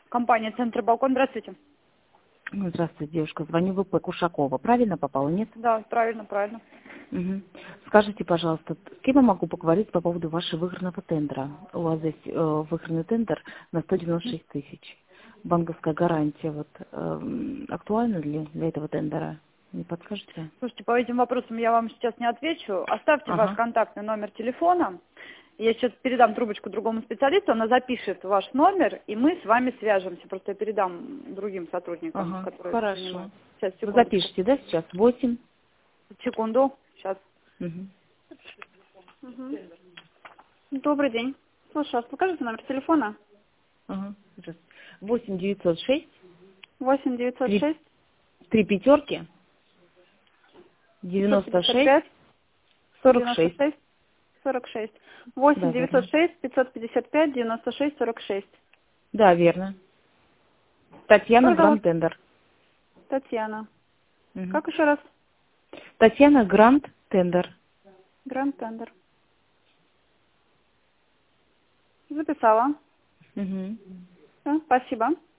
Компания «Центр Балкон». Здравствуйте. Здравствуйте, девушка. Звоню в ИП Кушакова. Правильно попала, нет? Да, правильно, правильно. Угу. Скажите, пожалуйста, с кем я могу поговорить по поводу вашего выигранного тендера? У вас здесь выигранный тендер на 196 тысяч. Банковская гарантия. Вот, актуальна ли для этого тендера? Не подскажете? Слушайте, по этим вопросам я вам сейчас не отвечу. Оставьте ваш Ага. контактный номер телефона. Я сейчас передам трубочку другому специалисту, она запишет ваш номер, и мы с вами свяжемся. Просто я передам другим сотрудникам, Ага. которые Хорошо. занимаются. Сейчас, Вы секундочку. запишите, да, сейчас? 8. Секунду. Сейчас. Угу. Добрый день. Слушаю вас. Покажите номер телефона. Ага. 8 906 8 3, 906 3 пятерки 96 555 46. 96 46. 8 Да, верно. 906 555 96 46. Да, верно. Татьяна Как зовут? Гранд Тендер. Татьяна. Мгм. Как еще раз? Татьяна Гранд Тендер. Гранд Тендер. Записала. Мгм. Всё, спасибо.